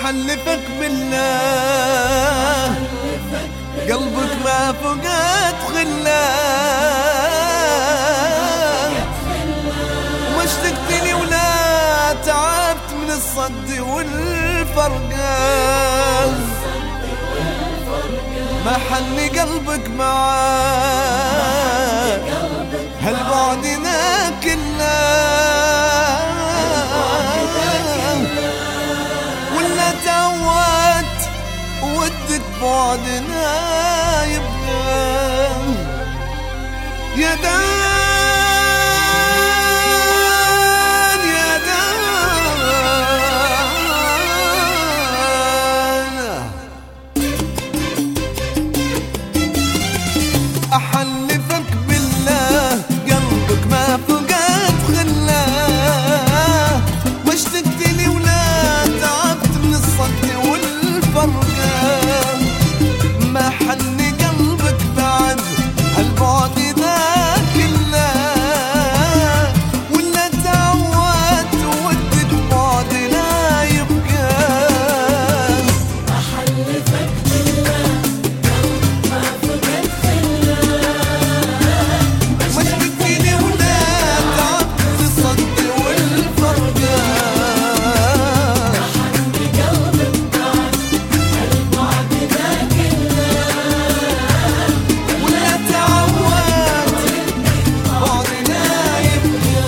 أحلفك بالله قلبك ما فقد خله، ما اشتقت لي ولا تعبت من الصد والفرقة، ما حني قلبك معاه هالبعدنا كله، ولا تعودت ودك بعدنا يبقى يا دان يا دان. أحلفك بالله قلبك ما فقد خله، ما اشتقت لي ولا تعبت من الصد والفرقة، ما حني قلبك بعد هالبعد ذا كله، ولا تعودت ودك بعد لا يبقى. أحلفك بالله قلبك ما فقد خله، ما اشتقت لي ولا تعبت من الصد والفرقة، حني قلبك بعد هالبعد ذا كله، ولا تعودت بعد لا يبقى.